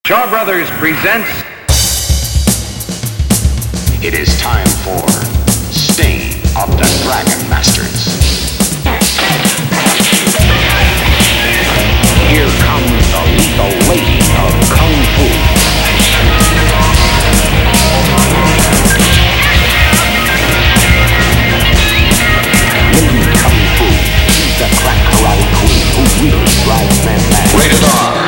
Shaw Brothers presents... It is time for Sting of the Dragon Masters. Here comes the lethal lady of Kung Fu. Lady Kung Fu, she's the crack karate queen who really drives men mad. Rated R.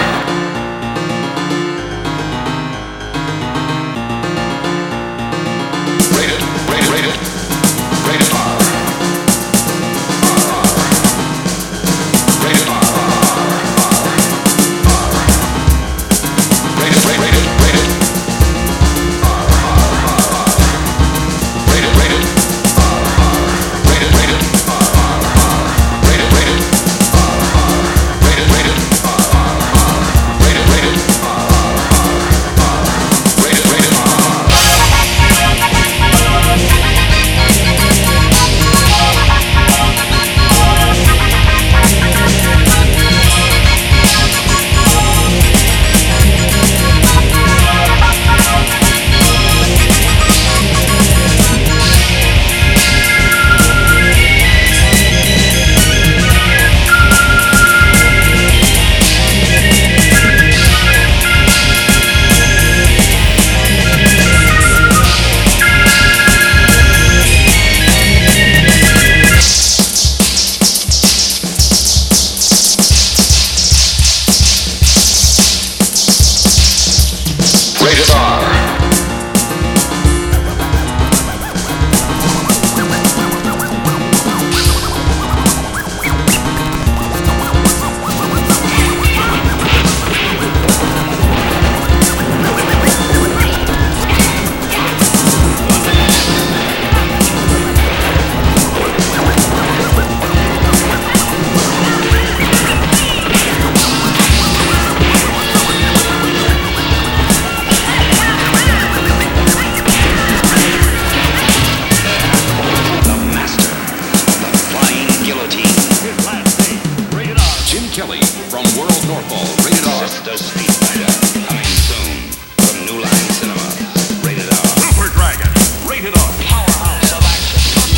Kelly from World Northball, rated R. Sister Street Fighter, coming soon from New Line Cinema, rated R. Super Dragon, rated R. Powerhouse of action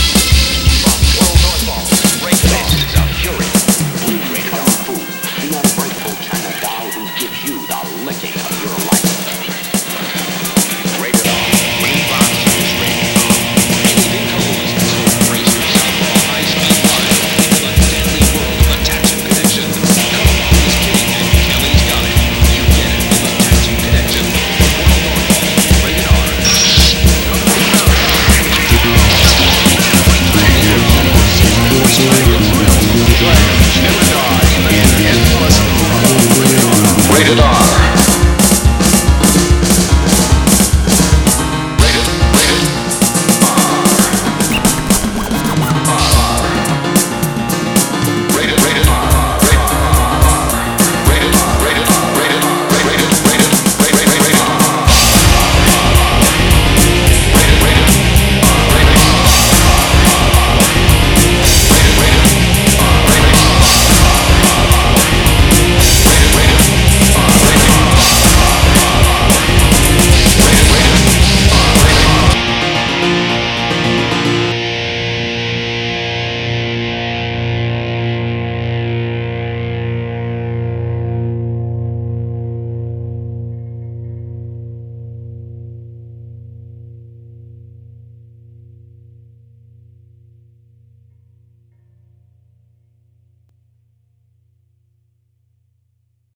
from World Northball, rated R. Faces of Fury, rated R. The unbreakable China doll who gives you the licking.